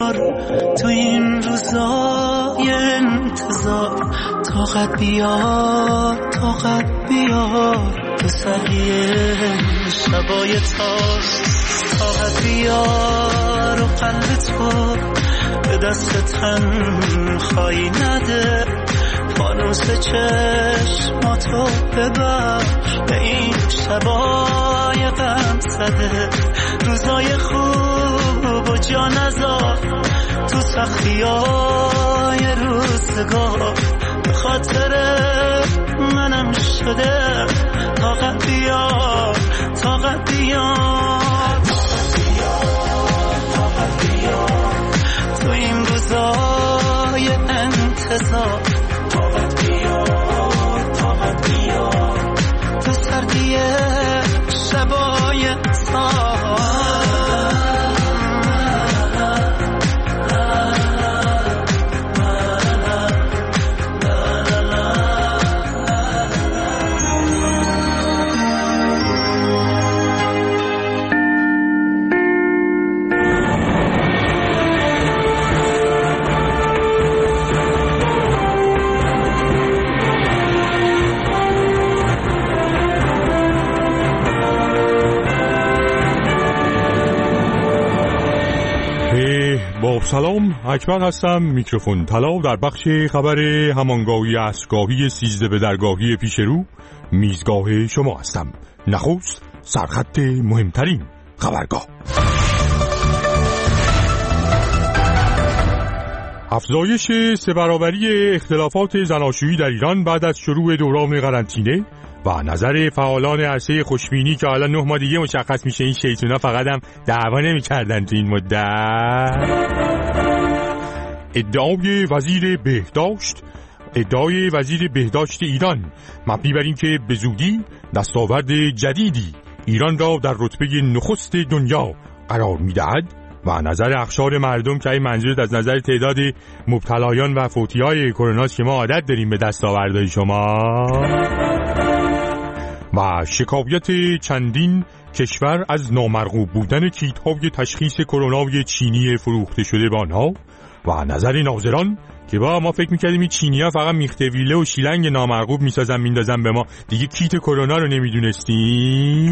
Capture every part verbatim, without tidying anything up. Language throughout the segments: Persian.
بیار تو این روزای انتظار، طاقت بیار طاقت بیار تو سریع شبای تار، طاقت بیار و قلب تو به دست تنهایی نده، فانوس چشماتو ببخش به این شبای غم زده، روزای خوب و جا نذار تو سختیای روزگار، به خاطر منم شده طاقت بیار طاقت بیار طاقت بیار تو این روزای انتظار، طاقت بیار طاقت بیار تو سردی شبای تار. با سلام، اکبر هستم. میکروفون طلا در بخش خبر همانگاهی عصرگاهی سیزده به درگاهی پیش رو میزگاه شما هستم. نخست سرخط مهمترین خبرگاه. افزایش سه برابری اختلافات زناشویی در ایران بعد از شروع دوران قرنطینه و نظر فعالان عرصه خوشبینی که حالا نه ماه دیگه مشخص میشه این شیطونا فقط هم دعوا نمی‌کردن تو این مدت. ادعای وزیر بهداشت ادعای وزیر بهداشت ایران مبنی بر این که به زودی دستاورد جدیدی ایران را در رتبه نخست دنیا قرار می‌دهد و نظر اقشار مردم که این منظور از نظر تعداد مبتلایان و فوتی‌های کرونا که ما عادت داریم به دستاوردهای شما و شکایت چندین کشور از نامرغوب بودن کیت‌های تشخیص کرونای چینی فروخته شده به آنها و نظر ناظران که با ما فکر می‌کردیم این چینی‌ها فقط میخته ویله و شیلنگ نامرغوب میسازن میندازن به ما، دیگه کیت کرونا رو نمیدونستیم.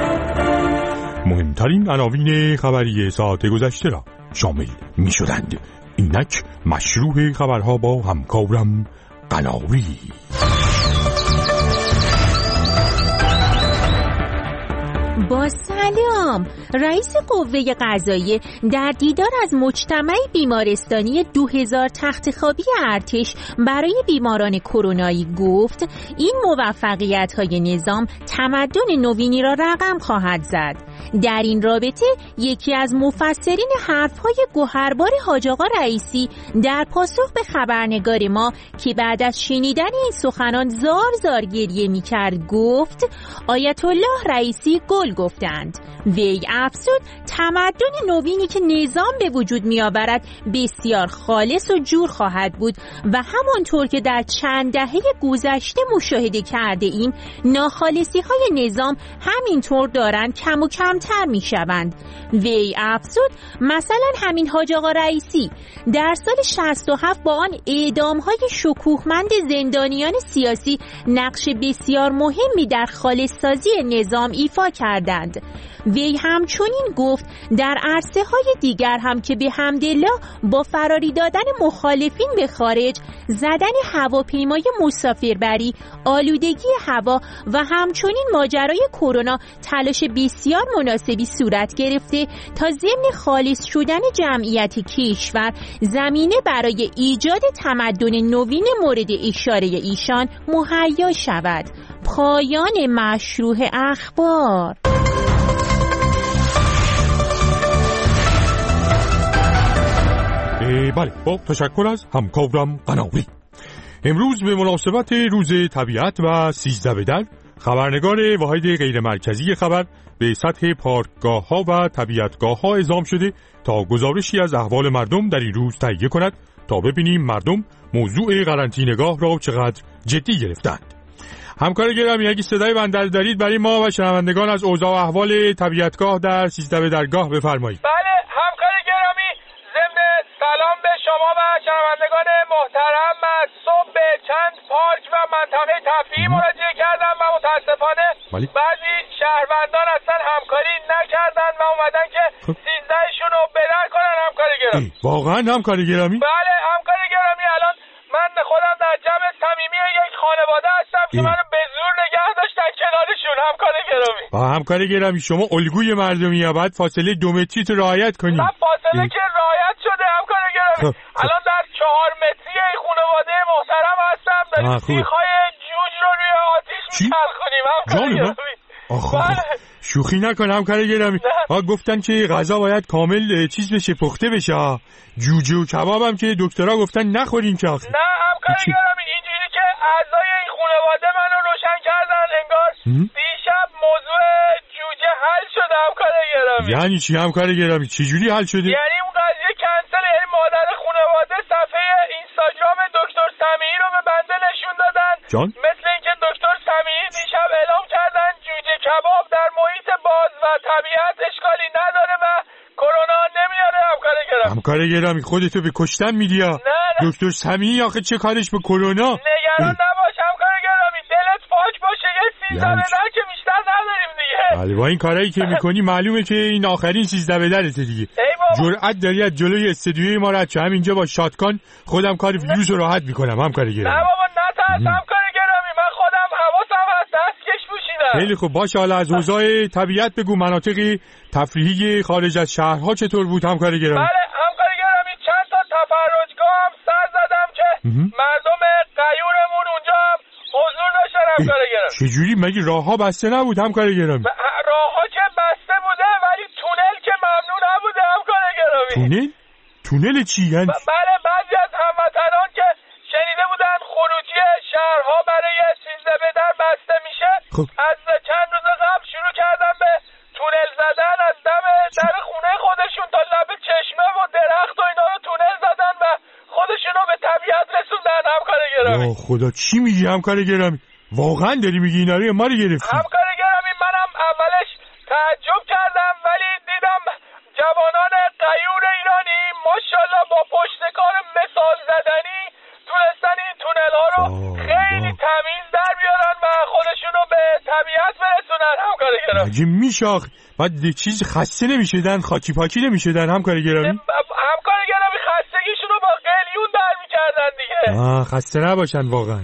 مهمترین عناوین خبری ساعت گذشته را شامل می‌شدند. اینک مشروع خبرها با همکارم قناری. با سلام، رئیس قوه قضاییه در دیدار از مجتمع بیمارستانی دو هزار تخت خوابی ارتش برای بیماران کرونایی گفت این موفقیت‌های نظام تمدن نوینی را رقم خواهد زد. در این رابطه یکی از مفسرین حرف‌های گوهربار حاج آقا رئیسی در پاسخ به خبرنگار ما که بعد از شنیدن این سخنان زار زار گریه می‌کرد گفت آیت الله رئیسی گل گفتند. وی افزود تمدن نوینی که نظام به وجود می‌آورد بسیار خالص و جور خواهد بود و همانطور که در چند دهه گذشته مشاهده کرده ایم ناخالصی‌های نظام همینطور دارند کم و کمتر می‌شوند. وی افزود مثلا همین حاج آقا رئیسی در سال شصت و هفت با آن اعدام‌های شکوهمند زندانیان سیاسی نقش بسیار مهمی در خالص‌سازی نظام ایفا کردند. وی همچنین گفت در عرصه‌های دیگر هم که به حمدالله با فراری دادن مخالفین به خارج، زدن هواپیمای مسافربری، آلودگی هوا و همچنین ماجرای کرونا تلاش بسیار مناسبی صورت گرفته تا ضمن خالص شدن جمعیت کشور زمینه برای ایجاد تمدن نوین مورد اشاره ایشان مهیا شود. پایان مشروع اخبار. بله، با تشکر از همکارم قناری. امروز به مناسبت روز طبیعت و سیزده به در خبرنگار واحد غیر مرکزی خبر به سطح پارکگاه ها و طبیعتگاه ها اعزام شده تا گزارشی از احوال مردم در این روز تهیه کند تا ببینیم مردم موضوع قرنطینه‌گاه را چقدر جدی گرفتند. همکار گرامی، اگه صدای بنده دارید برای ما و شنوندگان از اوضاع و احوال طبیعتگاه در سیزده به درگاه بفرمایید. بله همکار گرامی، ضمن گرامی. واقعا همکار گرامی؟ بله همکار گرامی. الان من خودم در جمع صمیمی یک خانواده هستم که منو به زور نگه داشتن کنارشون. همکار گرامی. با همکار گرامی شما الگوی مردمی ها، باید فاصله دو متری تو رعایت کنی. نه فاصله که رعایت شده همکار گرامی. خب. الان در چهار متری این خانواده محترم هستم. داریم سیخ‌های جوج رو روی آتیش می‌چرخونیم همکار گرامی. آخ شوخی نکن همکار گرامی. ها گفتن که غذا باید کامل چیز بشه، پخته بشه. جوجه و کباب هم که دکترها گفتن نخورین که آخه. نه همکار گرامی اینجوری که اعضای این خانواده منو روشن کردن انگار دیشب موضوع جوجه حل شده همکار گرامی. یعنی چی همکار گرامی؟ چه جوری حل شده؟ یعنی اون قضیه کنسل. یعنی مادر خانواده صفحه اینستاگرام دکتر سمیعی رو به بنده نشون دادن. جان؟ مثل اینکه دکتر سمیعی دیشب اعلام کردن جوجه کباب در محیط باز و طبیعت اشکالی نداره و کرونا نمیاره همکار گرامی. همکار گرامی خودتو به کشتن میدی ها. دکتر سمیعی آخه چه کارش به کرونا؟ نگران نباش همکار گرامی، دلت پاک باشه. یه سیزده به در که بیشتر نداریم دیگه. بله با این کارهایی که میکنی معلومه که این آخرین سیزده به درته دیگه. جرأت داری از جلوی استودیوی ما رد شو. همینجا با شاتگان خودم کار ویروس رو راحت میکنم همکار گرامی. نه بابا نترس همکار گرامی، من خودم حواسم هست دستکش پوشیدم. خیلی خوب باشه. حالا از اوضاع طبیعت بگو. مناطق تفریحی خارج از شهرها چطور بود همکار گرامی؟ بله همکار گرامی چند تا تفرجگاه هم سر زدم که مردم غیورمون اونجا هم حضور داشتن همکار گرامی. چجوری؟ مگه راهها بسته نبود همکار گرامی؟ راهها که بسته بوده ولی تونل که ممنوع نبوده همکار گرامی. تونل؟ تونل چی یعنی؟ بله بعضی از هموطنان که شنیده بودن خروجی شهرها برای سیزده به در بسته میشه خب. از چند روز قبل شروع کردن به تونل زدن. از دم در خونه خودشون تا لب چشمه و درخت و اینا رو تونل زدن و خودشون رو به طبیعت رسوندن همکار گرامی. اوه خدا چی میگی همکار گرامی؟ واقعا داری میگی اینا رو؟ ما رو گرفتی همکار گرامی. منم اولش تعجب کردم ولی دیدم جوانان غیور ایرانی ماشاءالله با پشتکار مثال زدنی تونستن این تونل ها رو خیلی تمیز در بیارن و خودشون رو به طبیعت برسونن همکار گرامی. مگه میشه آخه؟ بعد چیز خسته نمیشدن؟ خاکی پاکی نمیشدن همکار گرامی؟ همکار گرامی خستگیشون رو با قلیون در میکردن دیگه. آه خسته نباشن واقعا.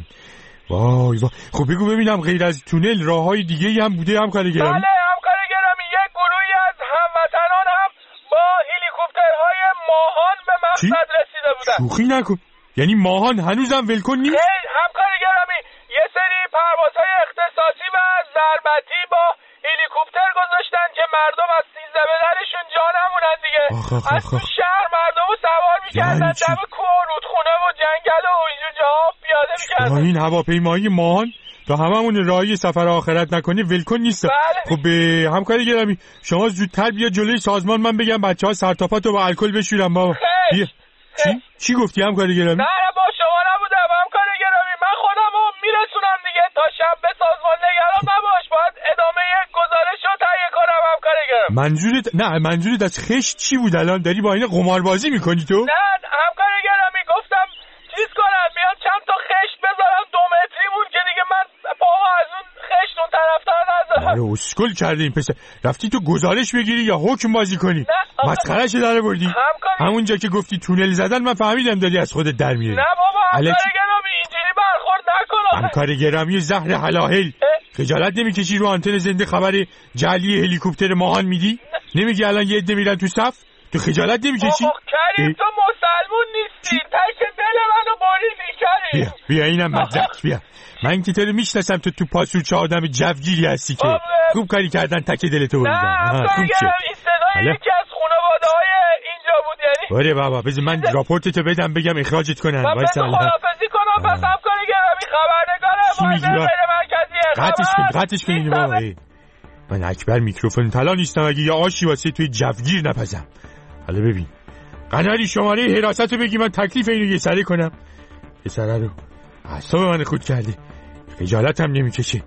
وای وای. خب بگو ببینم غیر از تونل راههای دیگه هم بوده همکار گرامی؟ بله همکار گرامی یک گروهی از هموطنان هم با هلیکوپترهای ماهان به مقصد رسیده بودن. شوخی نکن. یعنی ماهان هنوزم ولکن نیست؟ خیلی همکار گرامی یه سری پروازهای اختصاصی و ضربتی با هلیکوپتر گذاشتن که مردم از سیزده به درشون جا نمونن دیگه. آخ آخ از آخ تو شهر مردم رو سوار میکردن دم کوه و رودخونه و جنگل و اینجور جاها پیاده میکردن. این هواپیمایی ماهان تا هممون راهی سفر آخرت نکنی ولکن نیست. بله. خب به همکار گرامی شما زودتر بیا جلوی سازمان، من بگم بچه‌ها سرتاپاتو با الکل بشورن بابا. بیا. چی چی گفتی همکار گرامی؟ نه با شما نبودم همکار گرامی، من خودمو میرسونم دیگه تا شب به سازمان. نگران نباش، باید ادامه گزارش رو تهیه کنم همکار گرامی. منظورت نه منظورت از خشت چی بود؟ الان داری با این قماربازی میکنی تو؟ نه همکار گرامی گفتم چیز کنم میاد چند تا خشت بذارم دو متری بود که دیگه من پاها از اون خشت اون طرفتر نذارم. آره اسکل کرده این پسر. رفتی تو گزارش بگیری یا حکم بازی کنی؟ مسخرهش در بردی. همونجا که گفتی تونل زدن من فهمیدم داری از خودت در میاری. نه بابا همکار گرامی اینجوری برخورد نکن. همکار گرامی زهر حلاحل، خجالت نمیکشی رو آنتن زنده خبر جعلی هلیکوپتر ماهان میدی؟ نمیگی الان یه عده میرن تو صف؟ تو خجالت نمیکشی؟ بابا کریم تو مسلمون نیستی، تک دل منو بریدی کریم. بیا بیا اینم مدرک بیا. من که تو رو میشناسم، تو تو پاسورچه آدم جوگیری هستی که خوب کاری کردن تک دلتو بریدن. نه خوب شد. این صدای یکی از خانواده‌های اینجا بود یعنی. بله بابا بذار من راپورتتو بدم بگم اخراجت کنن. واسه خدافظی کنم پس همکار گرامی خبرنگاره مازر مرکزی قطعش کن قطعش کن اینو بابا. من اکبر میکروفون طلا نیستم اگه یه آشی واسه توی جوگیر نپزم. حالا ببین قناری شماره حراست رو بگی من تکلیف اینو یه سره کنم. پسره رو اعصاب من خود کرده، خجالت هم نمیکشه،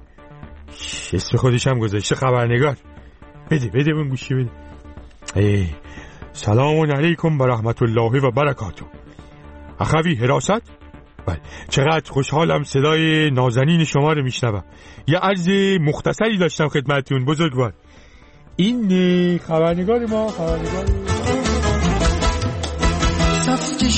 اسم خودش هم گذاشته خبرنگار. بده بده اون گوشی بده. ای سلام علیکم و رحمت الله و برکاته. اخوی حراست؟ بله چقدر خوشحالم صدای نازنین شما رو میشنوم. یه عرض مختصری داشتم خدمتتون بزرگوار. این خبرنگار ما خبرنگار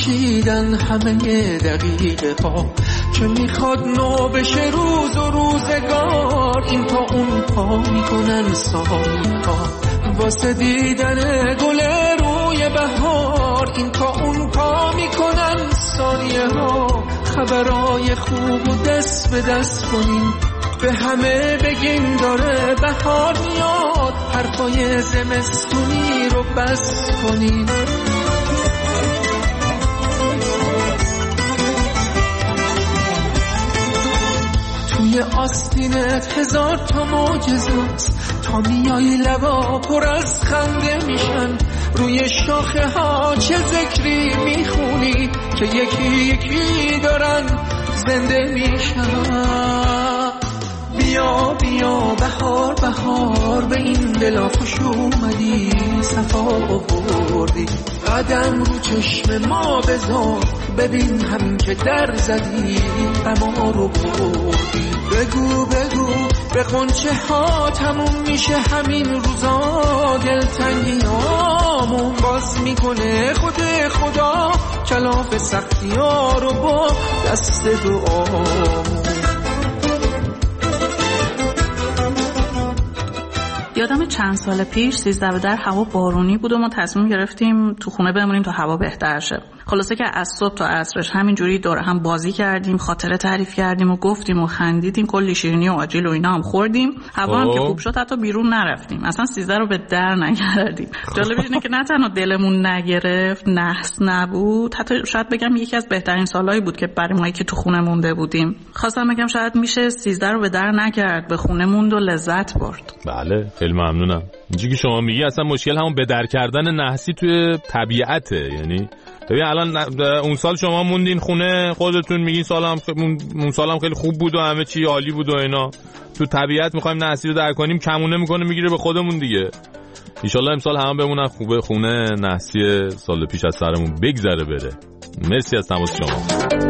پیچیدن همه دقیقه ها که میخواد نو بشه روز و روزگار. این پا اون پا میکنن ثانیه ها واسه دیدن گل روی بهار. این پا اون پا میکنن ثانیه ها. خبرای خوب و دست به دست کنین به همه بگین داره بهار میاد. حرفای زمستونی رو بس کنین. توی آستینت هزار تا معجزات تا میای لبا پر از خنده میشن. روی شاخه ها چه ذکری میخونی که یکی یکی دارن زنده میشن. بیا بیا بهار بهار به این دلا خوش اومدی صفا آوردی. قدم رو چشم ما بذار ببین همین که در زدی غما رو بردی. بگو بگو به قنچه ها تموم میشه همین روزا. دلتنگیامون باز میکنه خود خدا کلاف سختی ها رو با دست دعامون. یادم چند سال پیش سیزده در هوا بارونی بود و ما تصمیم گرفتیم تو خونه بمونیم تا هوا بهتر شه. خلاصه که از صبح تا عصرش همینجوری دور هم بازی کردیم، خاطره تعریف کردیم و گفتیم و خندیدیم، کلی شیرینی و آجیل و اینا هم خوردیم. هوا هم که خوب شد حتی بیرون نرفتیم، اصلا سیزده رو به در نگردیم. جالبش اینه که نه تنها دلمون نگرفت، نحس نبود، حتی شاید بگم یکی از بهترین سالایی بود که برای ما که تو خونه مونده بودیم. خواستم بگم شاید میشه سیزده رو به در نگرد، به خونه موند و لذت برد. بله خیلی ممنونم. اینجوری که شما میگی اصلا مشکل همون به در کردن نحسی توی طبیعته. یعنی ببین الان اون سال شما موندین خونه خودتون میگین سالم اون سالم خیلی خوب بود و همه چی عالی بود و اینا. تو طبیعت میخوایم نحسی رو در کنیم کمونه میکنه میگیره به خودمون دیگه. ان شاء الله امسال همه بمونن خوبه خونه نحسی سال پیش از سرمون بگذره بره. مرسی از تماس شما.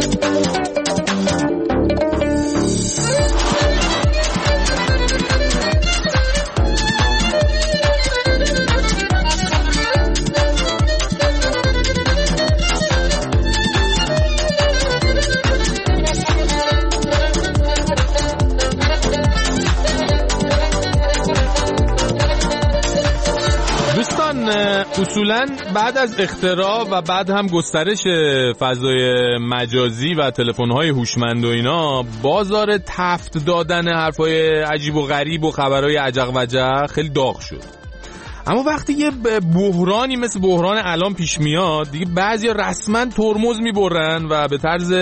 اصولاً بعد از اختراع و بعد هم گسترش فضای مجازی و تلفن‌های هوشمند و اینا بازار تفت دادن حرفای عجیب و غریب و خبرهای عجق وجق خیلی داغ شد. اما وقتی یه بحرانی مثل بحران الان پیش میاد دیگه بعضیا رسما ترمز میبرن و به طرز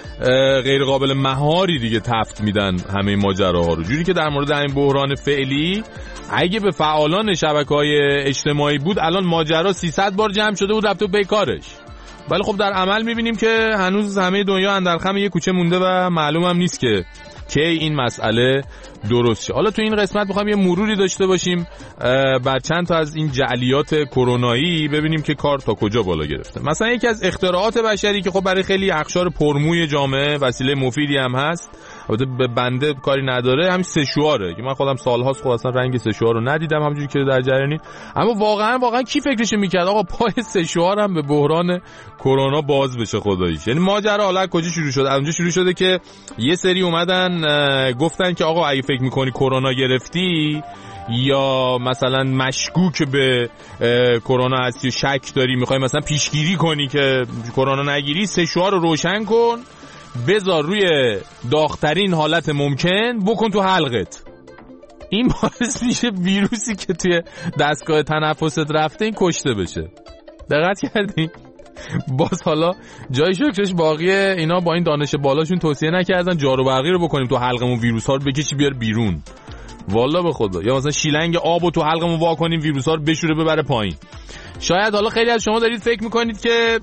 غیر قابل مهاری دیگه تفت میدن همه ماجراها رو. جوری که در مورد همین بحران فعلی اگه به فعالان شبکه‌های اجتماعی بود الان ماجرا سیصد بار جمع شده بود رفته به کارش. ولی خب در عمل میبینیم که هنوز همه دنیا اندرخم یه کوچه مونده و معلوم هم نیست که کی این مسئله درست شه. حالا تو این قسمت می‌خوایم یه مروری داشته باشیم بر چند تا از این جعلیات کرونایی ببینیم که کار تا کجا بالا گرفته. مثلا یکی از اختراعات بشری که خب برای خیلی اقشار پرموی جامعه وسیله مفیدی هم هست، البته به بنده کاری نداره، همین سشواره که من خودم سال‌هاست خب اصلا رنگ سشوار رو ندیدم همونجوری که در جریانی. اما واقعا واقعا کی فکرش می‌کرد آقا پای سشوار هم به بحران کرونا باز بشه خداییش. یعنی ماجرا حالا کجا شروع شد؟ اونجا شروع شده که یه سری اومدن گفتن که آقا اگه فکر می‌کنی کرونا گرفتی یا مثلا مشکوک به کرونا هستی و شک داری می‌خوای مثلا پیشگیری کنی که کرونا نگیری، سشوار رو روشن کن، بذار روی داغ‌ترین حالت ممکن، بکن تو حلقت. این باعث میشه ویروسی که توی دستگاه تنفست رفته این کشته بشه. دقت کردین؟ باز حالا جای شکرش باقی اینا با این دانش بالاشون توصیه نکردن جارو برقی رو بکنیم تو حلقمون ویروس ها رو بکشی بیار بیرون. والا به خدا. یا مثلا شیلنگ آبو تو حلقمون وا کنیم ویروس ها رو بشوره ببره پایین. شاید حالا خیلی از شما دارید فکر میکنید که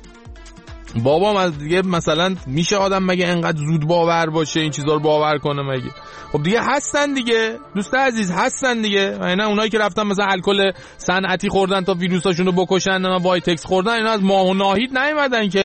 بابا دیگه مثلا میشه آدم مگه انقدر زود باور باشه این چیزا رو باور کنه مگه؟ خب دیگه هستن دیگه دوست عزیز، هستن دیگه. اینا اونایی که رفتن مثلا الکل صنعتی خوردن تا ویروساشونو بکشن، وایتکس خوردن، اینا از ماه و ناهید نیومدن که